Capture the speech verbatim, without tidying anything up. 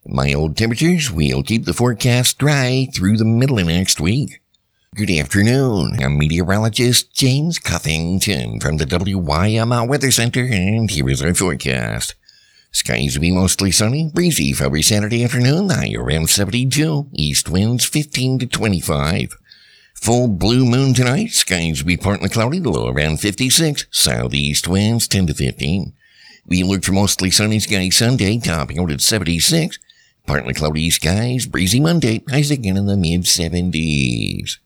Mild temperatures will keep the forecast dry through the middle of next week. Good afternoon. I'm meteorologist James Cuffington from the W Y M R Weather Center, and here is our forecast. Skies will be mostly sunny, breezy for every Saturday afternoon, high around seventy-two, east winds fifteen to twenty-five. Full blue moon tonight, skies will be partly cloudy, low around fifty-six, southeast winds ten to fifteen. We look for mostly sunny skies Sunday, topping out at seventy-six. Partly cloudy skies, breezy Monday, highs again in the mid seventies.